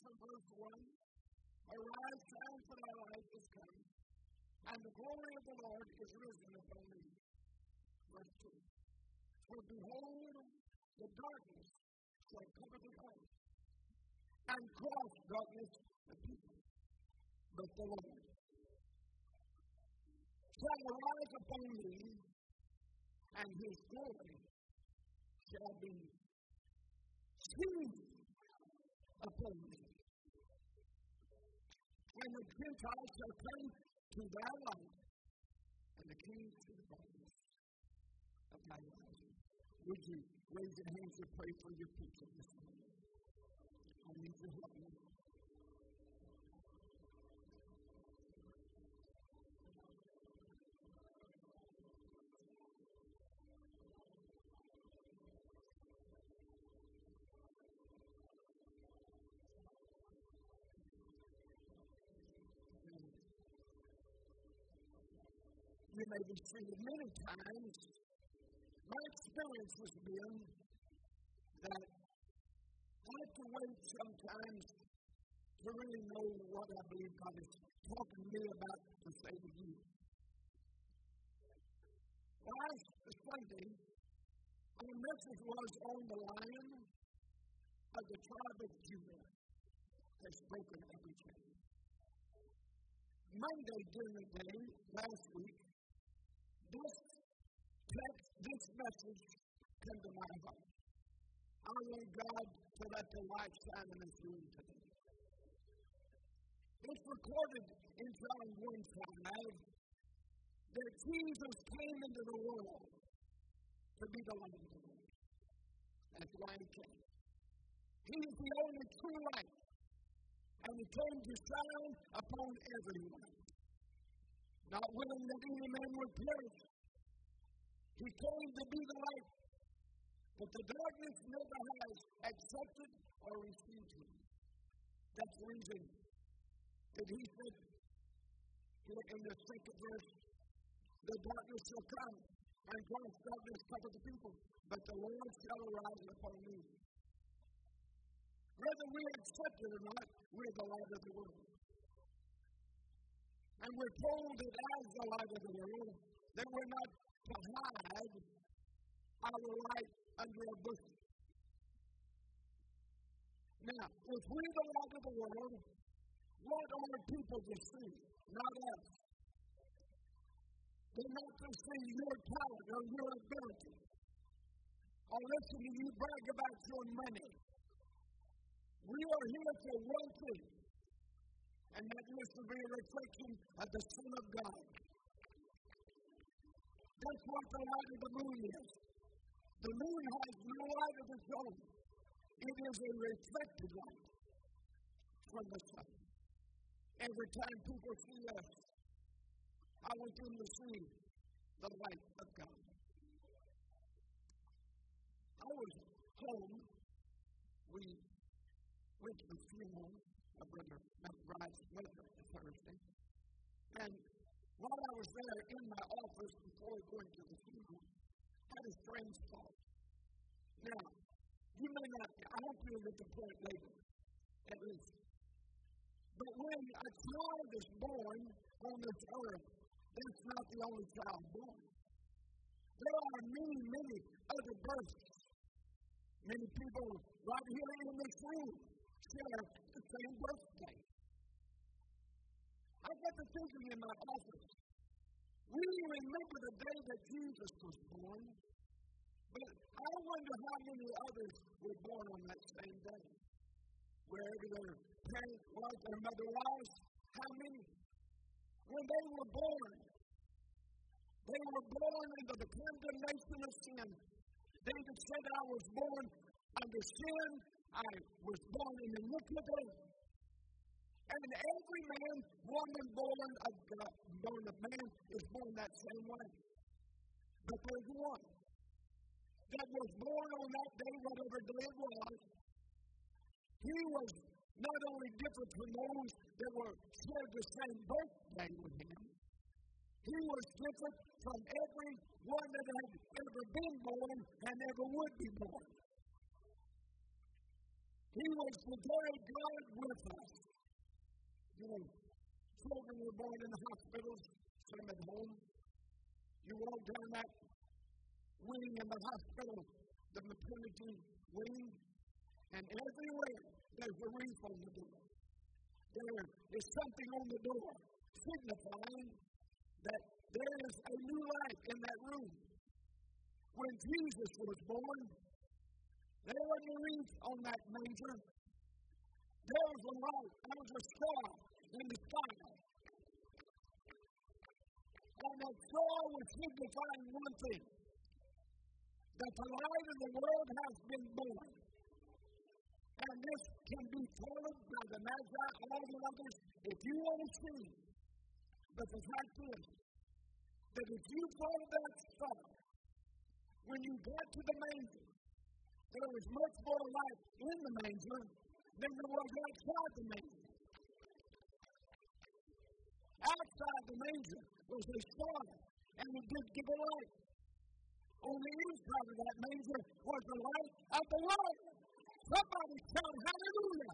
from verse 1. Arise, shine, for thy light is come, and the glory of the Lord is risen upon thee. Verse 2. For behold, the darkness shall cover the earth, and cross darkness the people. But the Lord shall arise upon thee, and his glory shall be seen upon thee. And the Gentiles shall come to thy light, and the kings to the darkness of thy rising. Would you raise your hands and pray for your people this morning? I need your help. You may be treated many times. My experience has been that I have to wait sometimes to really know what I believe God is talking to me about to say to you. Last Sunday, our message was on the Lion of the tribe of Judah has broken every chain. Monday during the day, last week, this message came to my heart. I want God to let the light shine in this room today. It's recorded in John 1:5 that Jesus came into the world to be the light of the world. That's why he came. He is the only true light, and he came to shine upon everyone. Not willing that any man would perish. He came to be the light, but the darkness never has accepted or received him. That's the reason that he said here in the second verse, the darkness shall come, and gross darkness cover the people, but the Lord shall arise upon me. Whether we accept it or not, we're the light of the world. And we're told that as the light of the world, that we're not to hide our light under a bushel. Now, if we're the light of the world, what are people to see? Not us. They're not to see your talent or your ability. Or listen to you brag about your money. We are here for one thing, and that is to be a reflection of the Son of God. That's what the light of the moon is. The moon has no light of its own. It is a reflected light from the sun. Every time people see us, I want them to see the light of God. I was home. We went to the funeral of Brother McBride's mother on Thursday. And while I was there in my office before going to the funeral, I had a strange thought. Now, you may not, I hope you'll get the point later, at least. But when a child is born on this earth, that's not the only child born. There are many, many other births. Many people right here in this room share the same birthday. I got to thinking in my office, we remember the day that Jesus was born, but I wonder how many others were born on that same day. Wherever their parent was, their mother was, how many? When they were born into the condemnation of sin. David said, I was born under sin, I was born in iniquity. And every man, woman born of man is born that same way. But there's one that was born on that day, whatever day it was. He was not only different from those that were shared the same birthday with him, he was different from every one that had ever been born and ever would be born. He was the very God with us. You know, children were born in the hospitals, some at home. You walk down that wing in the hospital, the maternity wing, and everywhere there's a wreath on the door. There is something on the door signifying that there is a new life in that room. When Jesus was born, there was a wreath on that manger. There was a light. There was a star in the sky. And that star was signifying one thing, that the light of the world has been born. And this can be told by the Magi, all the others, if you want to see. But the fact is, that if you follow that star, when you get to the manger, there was much more light in the manger than there was outside the manger. Outside the manger was a star, and it did give a light. On the inside of that manger was the light of the Lord. Somebody shout hallelujah.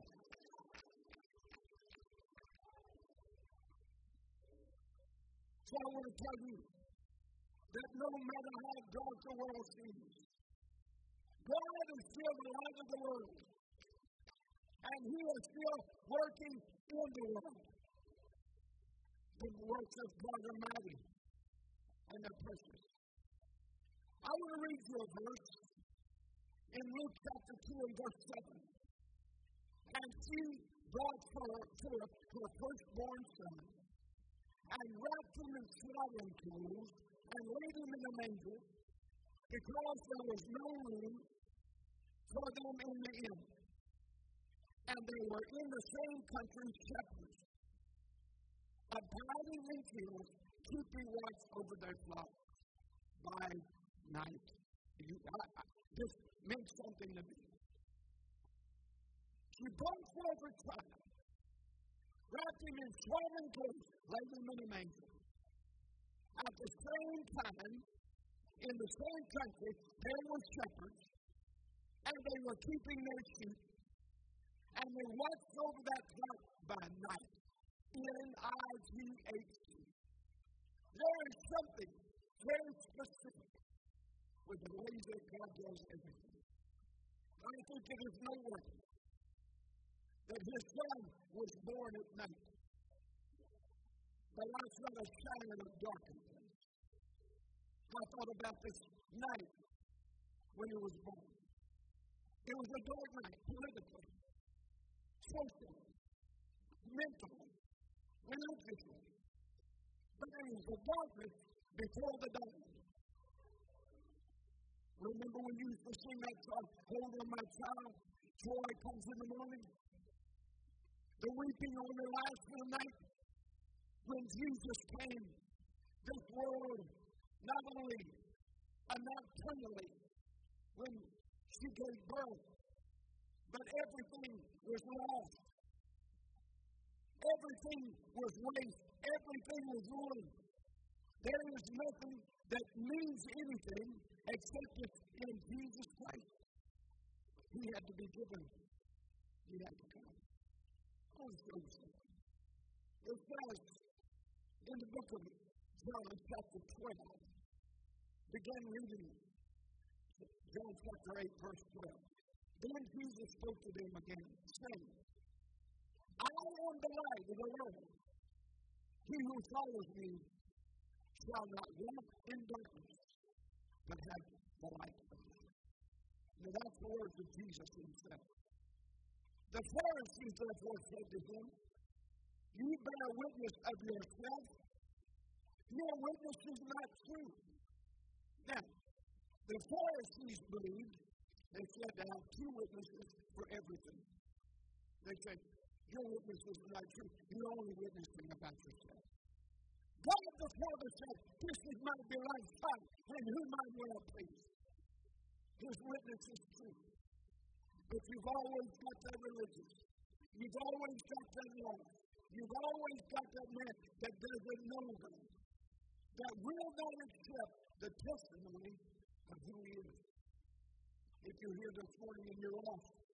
So I want to tell you that no matter how dark the world seems, God is still the light of the world. And He is still working in the world. The works of God are mighty and they're precious. I want to read you a verse in Luke chapter 2 and verse 7. And she brought forth her firstborn son, and wrapped him in swaddling clothes, and laid him in a manger, because there was no room for them in the inn. And they were in the same country shepherds, abiding in fields, keeping watch over their flocks by night. This meant something to me. She brought forth her child, wrapped him in swaddling clothes, laid him in a manger. At the same time, in the same country, there were shepherds, and they were keeping their sheep, and they watched over that flock by night. N-I-G-H-T. There is something very specific with the ways that God does everything. I think it is no wonder that His Son was born at night. The light's not a shining of darkness. I thought about this night when He was born. It was a dark night, politically, socially, mentally, religiously. But it was the darkness before the dawn. Remember when you used to sing that song, Hold on My Child, Joy Comes in the Morning? The weeping only lasts for the night. When Jesus came, this world, not only and not eternally, when she gave birth, but everything was lost. Everything was waste. Everything was ruined. There is nothing that means anything except it's in Jesus Christ. He had to be given. He had to come. I want to show you something. It says in the book of John, chapter 12, begin reading John chapter 8, verse 12. Then Jesus spoke to them again, saying, I am the light of the world. He who follows me shall not walk in darkness, but have the light of life. Now that's the words of Jesus Himself. The Pharisees therefore said to Him, You bear witness of yourself. Your witness is not true. Now, the Pharisees believed they said to have two witnesses for everything. They said, Your witness is not true. You're only witnessing about yourself. God the Father said, This is my beloved Son, in whom I am well pleased. His witness is true. But you've always got that religious. You've always got that law. You've always got that man that doesn't know God, that will not accept the testimony of who He is. If you're here this morning and you're lost,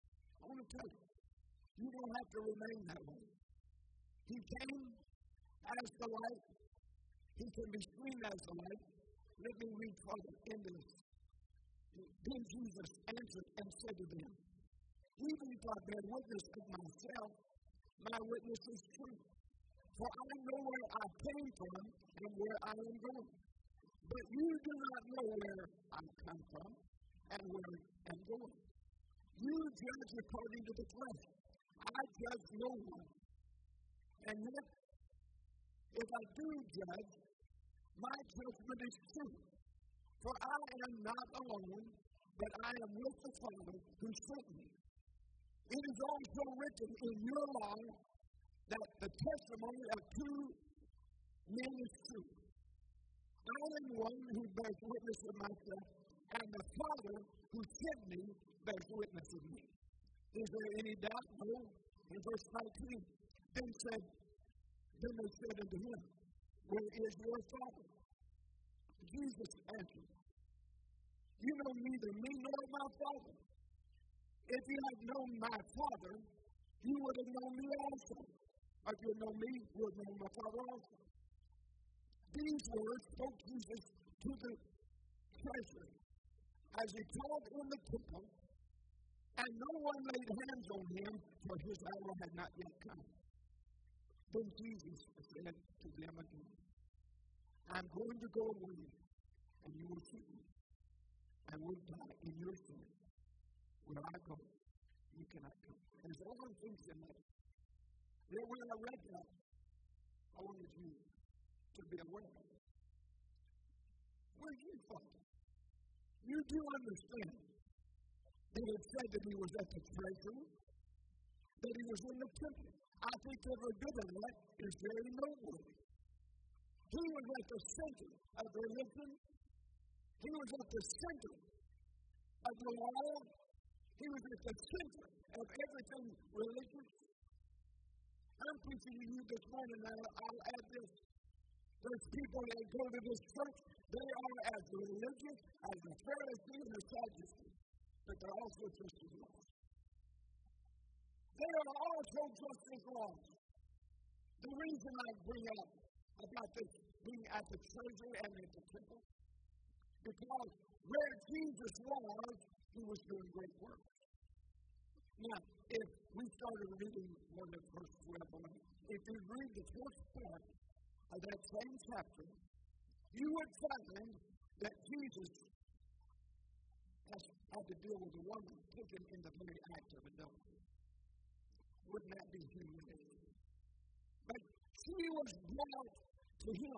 I want to tell you, you don't have to remain that way. He came as the light. He can be seen as the light. Let me read further in this. Then Jesus answered and said to them, even if I bear witness of myself, my witness is true. For I know where I came from and where I am going. But you do not know where I come from and where I am going. You judge according to the flesh. I judge no one. And yet, if I do judge, my judgment is true. For I am not alone, but I am with the Father who sent me. It is also written in your law that the testimony of two men is true. I am one who bears witness of myself, and the Father who sent me bears witness of me. Is there any doubt? No. In verse 19, then they said unto him, where is your Father? Jesus answered, you know neither me nor my Father. If you had known my Father, you would have known me also. If you had known me, you would have known my Father also. These words spoke Jesus to the treasury as he taught in the temple, and no one laid hands on him, for his hour had not yet come. Then Jesus said to them again, I'm going to go away, and you will see me, and will die in your sin. Where I go, you cannot come. And there's all those things in there. That when I read that, I wanted you to be aware of it. Where you from? You do understand that it said that he was at the treasury, that he was in the temple. I think every bit of that is very noteworthy. He was at the center of religion. He was at the center of the law. He was at the center of everything religious. I'm preaching to you this morning, and I'll add this. There's people that go to this church, they are as religious as the Pharisees and the Sadducees, but they're also just as lost. They are also just as lost. The reason I bring up about this being at the treasury and at the temple, because where Jesus was doing great work. Now, if we started reading one of verse 12, if you read the first part of that same chapter, you would find that Jesus has had to deal with a woman taken in the very act of adultery. Wouldn't that be humiliating? But she was brought to him.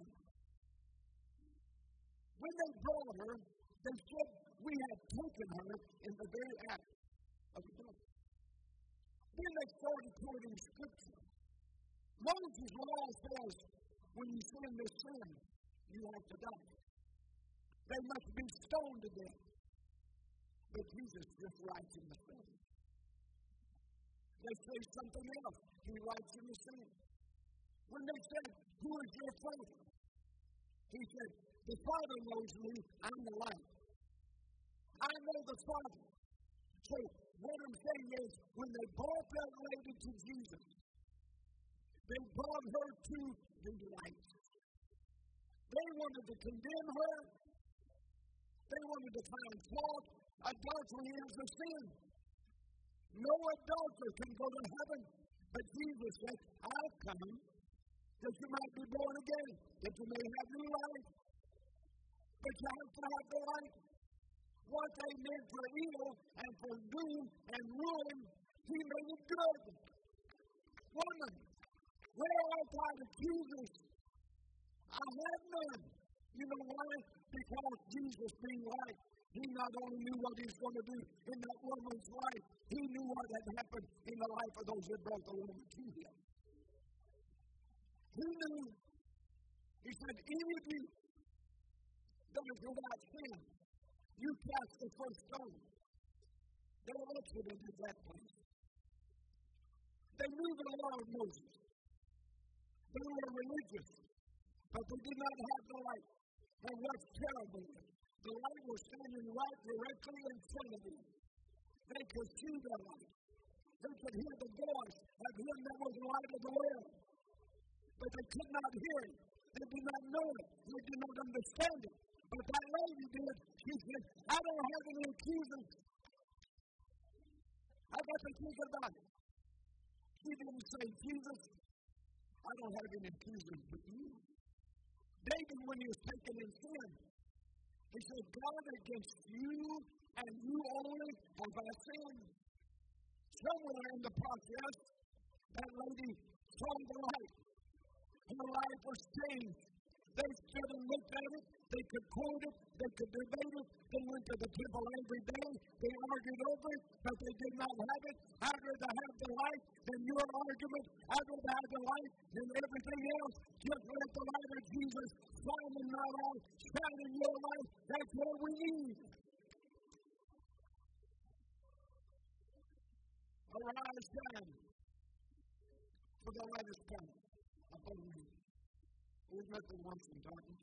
When they brought her, they said, we have taken her in the very act of adultery. Then they started quoting Scripture. Moses' law says, when you sin this sin, you have to die. They must be stoned to death. But Jesus just writes in the sand. They say something else. He writes in the sand. When they said, who is your father? He said, the Father knows me, I'm the light. I know the Father. So what I'm saying is, when they brought that lady to Jesus, they brought her to the light. They wanted to condemn her. They wanted to find fault. Adultery is a sin. No adulterer can go to heaven. But Jesus said, I've come that you might be born again, that you may have new life. But you have to have the light. What they meant for evil and for doom and ruin, he made it good. Woman, where art thou accusers? I have none. You know why? Because Jesus being light, he not only knew what he was going to do in that woman's life, he knew what had happened in the life of those that brought the woman to him. He knew. He said, any of you that is without sin, you cast the first stone. They also did that place. They knew the law of Moses. They were religious, but they did not have the light. And what's terrible, the light was standing right directly in front of them. They could see the light. who could hear the voice of him that was light of the world. But they could not hear it. They did not know it. They did not understand it. But that lady did. She said, I don't have any accusers. I got the truth about it. She didn't say, Jesus, I don't have any accusers but you. David, when he was taken in sin, he said, God, against you and you only have I sinned. Somewhere in the process, that lady saw the light. Her life was changed. They stood and looked at it. They could quote it. They could debate it. They went to the temple every day. They argued over it, but they did not have it. I'd rather have the light than your argument. I'd rather have the light than everything else. Just let the light of Jesus shine in my life, shine in your life. That's what we need. Arise, shine, for the light is come upon you. We've met the once in darkness,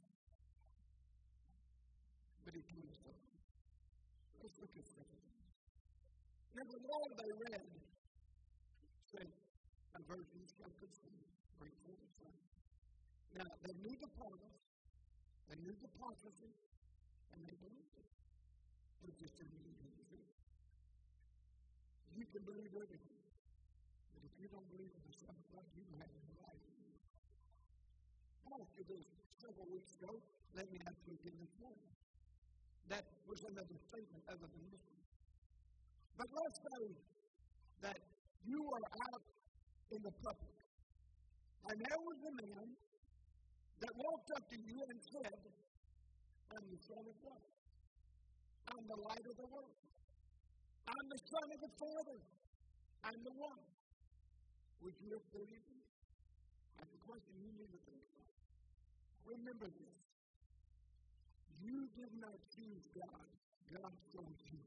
but he came to us. Let's look at something. Now, the law they read said, a virgin shall conceive, bring forth a son. Now, they knew the promise, they knew the prophecy, and they believed it. They just didn't believe it. You can believe everything, but if you don't believe in the Son of God, you don't have any life. I asked you this several weeks ago. Let me ask you again this morning. That was another statement other than this one. But let's say that you are out in the public, and there was a man that walked up to you and said, I'm the Son of God. I'm the light of the world. I'm the Son of the Father. I'm the one. Would you have believed me? That's a question you need to think about. Remember this. You did not choose God. God chose you.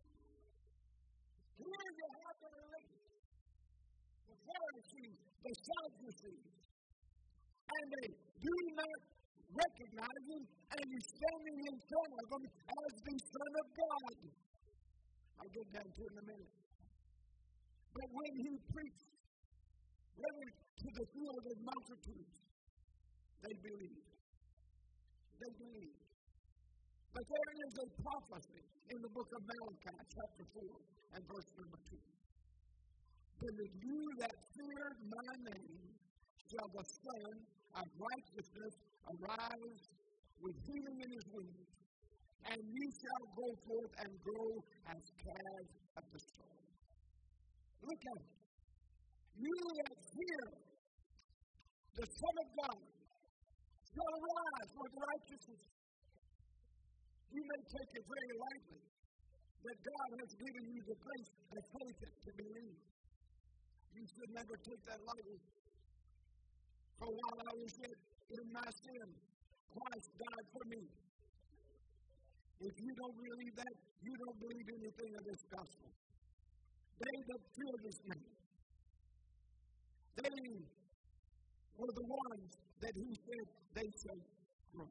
Here you have the religion. The Pharisees, the Sadducees. And they do not recognize him, and you're standing in front of them as the Son of God. I'll get down to it in a minute. But when he preached, whether to the field of multitudes, they believed. They believed. But there is a prophecy in the book of Malachi, chapter 4, and verse number 2. But if you that feared my name shall the Son of righteousness arise with healing in his wings, and ye shall go forth and grow as calves of the stone. Look at it. You that fear the Son of God shall arise with righteousness. You may take it very lightly that God has given you the grace and faith to believe. You should never take that lightly. For while I was yet in my sin, Christ died for me. If you don't believe that, you don't believe anything of this gospel. They that fear this name, they were the ones that he said they shall grow.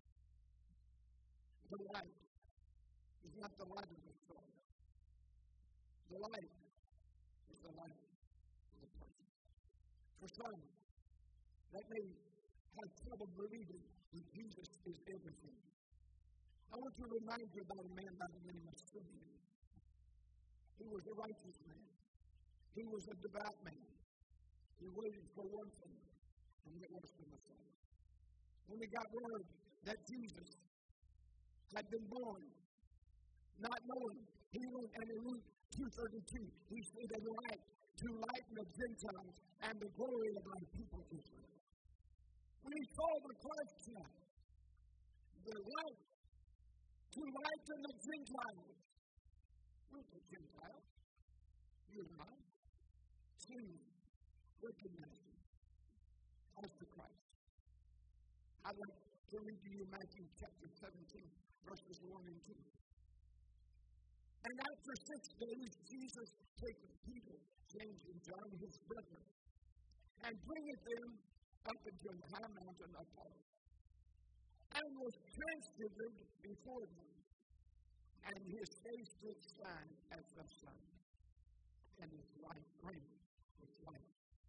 The light is not the light of the soul. The light is the light of the person. For some, that may have trouble believing that Jesus is everything. I want to remind you about a man by the name of Simeon. He was a righteous man. He was a devout man. He waited for one thing, and it was the Messiah. When he got word that Jesus had been born, not knowing, he went and in Luke 2:32, he said, a light to lighten the Gentiles and the glory of thy people Israel. When he saw the Christ child, the light to lighten the Gentiles. We're the Gentiles. You and I. To recognize him as the Christ. I'd like to read to you Matthew chapter 17, verses 1 and 2. And after 6 days, Jesus taketh Peter, James, and John, his brethren, and bringeth them up into a high mountain apart, and was transfigured before them, and his face did shine as the sun, and his light reigned with light.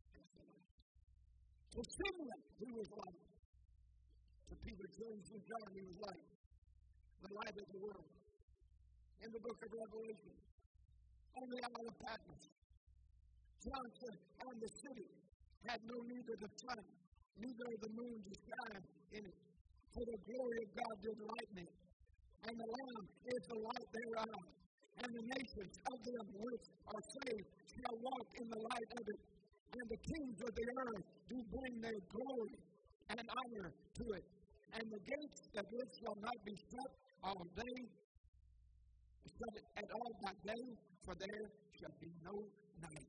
To Simeon, he was light. To Peter, James, and John, he was light. The light of the world. In the book of Revelation, on the Isle of Patmos, John said, and the city had no need of the sun, neither of the moon to shine in it. For the glory of God did lighten it. And the Lamb is the light thereof. And the nations of them which are saved shall walk in the light of it. And the kings of the earth do bring their glory and honor to it. And the gates of it shall not be shut all day, shut at all by day, for there shall be no night.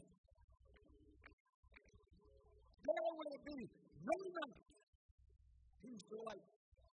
There will be no night. He's the light.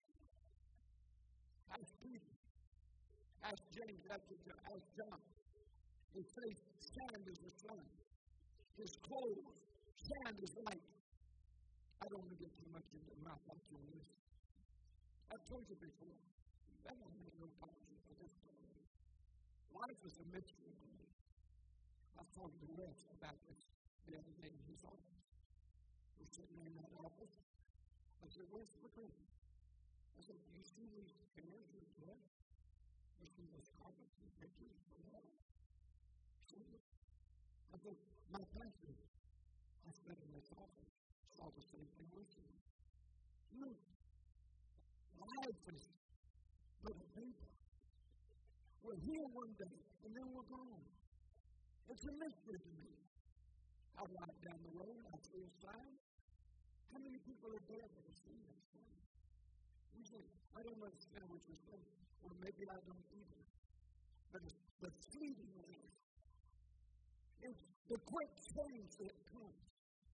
As Peter, as James, as John, his face shined as the sun. His clothes shined as light. I don't want to get too much into my thoughts on this. I've told you before, that don't make no apology for this. Life is a mystery to me. I told the rest about this the other day in his office. We're sitting in that office. I said, where's the room? I said, do you see these chairs with chairs? You see those carpets and pictures? I said, my pastor, I said in this office, saw the same thing with you. Look, life is little people. We're here one day, and then we're gone. It's a mystery to me. I ride down the road, I see a sign. How many people are there that have seen that sign? You say, I don't understand what you're saying. Well, maybe I don't either. But fleeting life. It's the quick change that comes.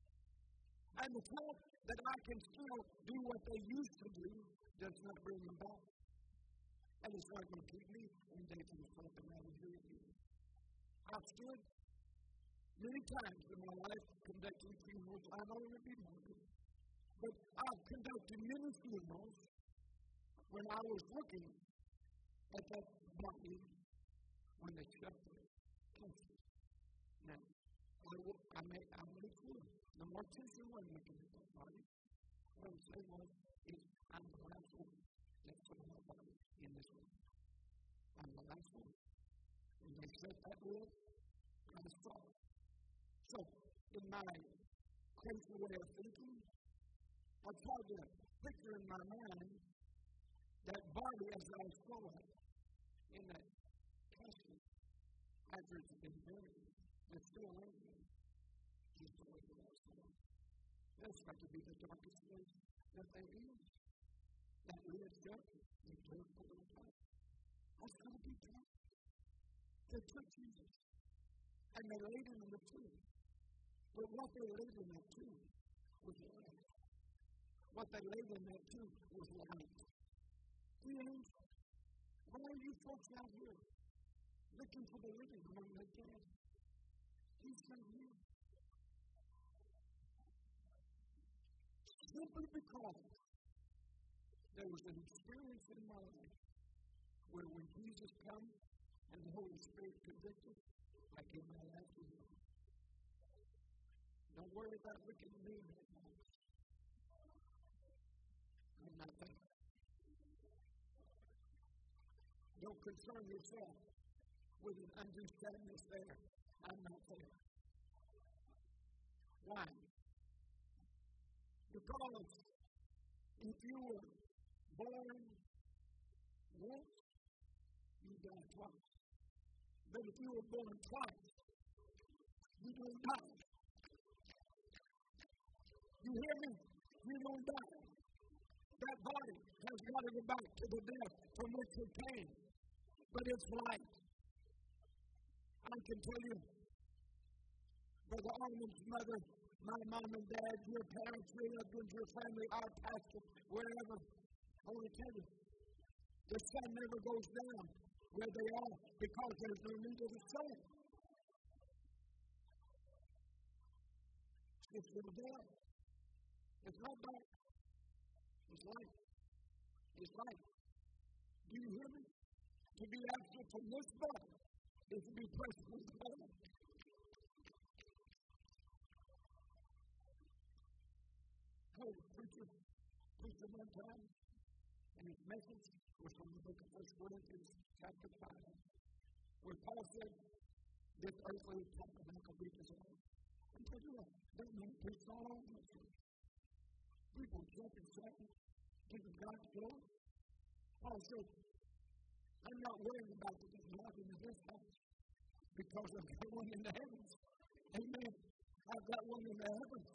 And the fact that I can still do what they used to do does not bring them back. And it's not going to keep me from taking something out of here. I've stood many times in my life conducting funerals. I've already been one. But I've conducted many funerals when I was looking at that body when they shut the casket. Now, I made sure the mortician wasn't looking at that body. What I'm saying was, I'm the last one that's put my body in this room. I'm the last one. When they shut that door, I saw it. So, in my crazy way of thinking, I tried to picture in my mind that body as I saw it in that casket after it's been buried. It's still living. Just the way it was. That's got to be the darkest place that they use. That red dirt, the dirt for the top. That's got to be dark. They took Jesus and they laid him in the tomb. But what they laid in that tomb was light. What they laid in that tomb was light. And why are you folks out here looking for the living among the dead? He's not here. Simply because there was an experience in my life where when Jesus comes and the Holy Spirit convicted, I give my life to him. Don't worry about looking at me right now. I'm not there. Don't concern yourself with an undue sadness there. I'm not there. Why? Because if you were born once, you die twice. But if you were born twice, you don't die. You hear me? You don't die. That body has got to go back to the death from which it came. But it's life. I can tell you, Brother Arnold's mother, my mom and dad, your parents, your husbands, your family, our pastor, wherever. I want to tell you, the sun never goes down where they are because there's no need of the sun. It's still there. It's not dark. It's light. It's light. Do you hear me? To be absent from this body is to be present with God. heard a preacher one time, and his message was from the book of 1 Corinthians, chapter 5, where Paul said, this earthly tabernacle reaches all. And tell you what, that means peace all over the church. People jumping, shouting, giving God glory. Paul said, I'm not worried about the nothing in this house because I've got one in the heavens. Amen. I've got one in the heavens.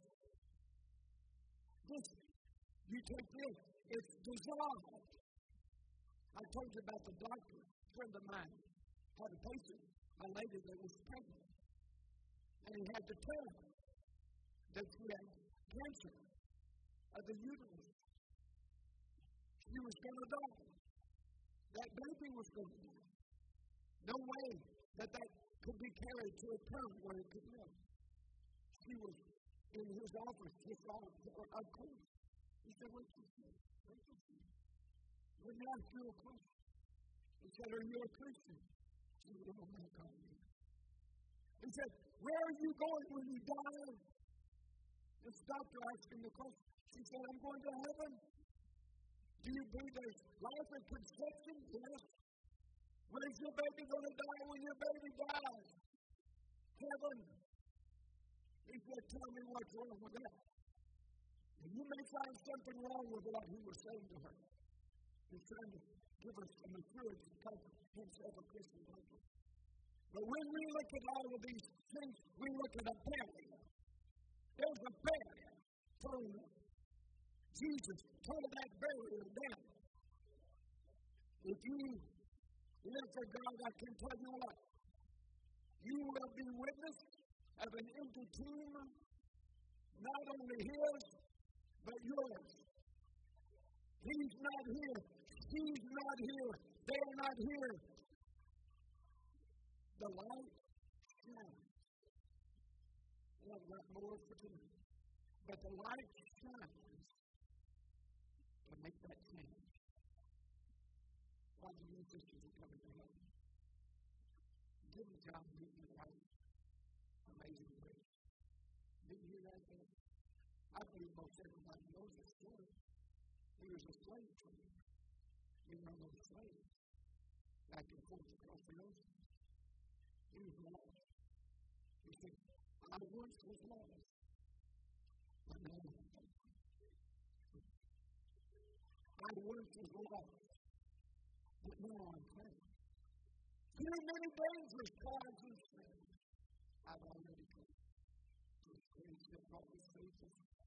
This, you take this, it's dissolved. I told you about the doctor, a friend of mine, had a patient, a lady that was pregnant. And he had to tell her that she had cancer of the uterus. She was going to die. That baby was going to die. No way that could be carried to a term where it could live. She was in his office just all of course. He said, wait a minute. Let me ask you a question. He said, are you a Christian? She said, oh my God. He said, where are you going when you die? This doctor asked him the question. She said, I'm going to heaven. Do you believe there's life at conception? Yes. When is your baby going to die? When your baby dies? Heaven. He said, tell me what's wrong with that. And you may find something wrong with what he was saying to her. He's trying to give us some assurance to call himself a Christian doctor. But when we look at all of these things, we look at a barrier. There's a barrier thrown up. Jesus tore that barrier down. If you live for God, I can tell you what. You will be witness of an empty tomb, not only his, but yours. He's not here. He's not here. They're not here. The light shines. I've got more for tonight. But the light shines to make that change. Why do you think you're coming to heaven? Give me John Newton right. Amazing grace. Didn't you hear that? I believe most everybody knows the story. He was a slave trader. You know those slaves. Back and forth across the ocean. He was lost. He said, I once was lost. But now I'm found. I once was lost. But now I'm found. Through many dangers, trials, and sins, I've already come. His grace has brought me safely.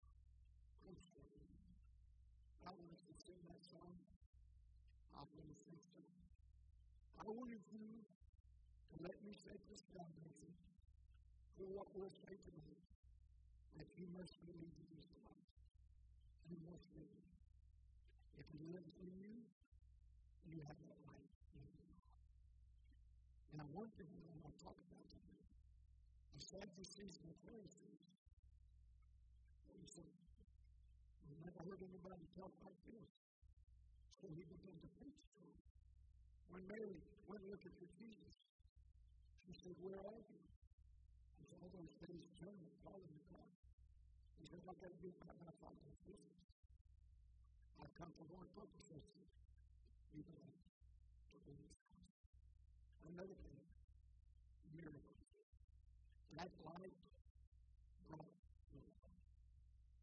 I want us to sing that song. I want to sing it. I wanted you to let me say this foundation for what we'll say tonight. That you must believe in this life. You must believe. If He lives in you, you have that life in you. And I want thing I want to talk about tonight. The Sadducees and the Pharisees. He said, I've never heard anybody talk like this. So he began to preach to him. When Mary went looking for Jesus, she said, where are you? He said, all those days turning, calling the car. He said, I've got to get my Father's business. I've come for one purpose, I said. You know, to bring this house. Another thing, miracles. That light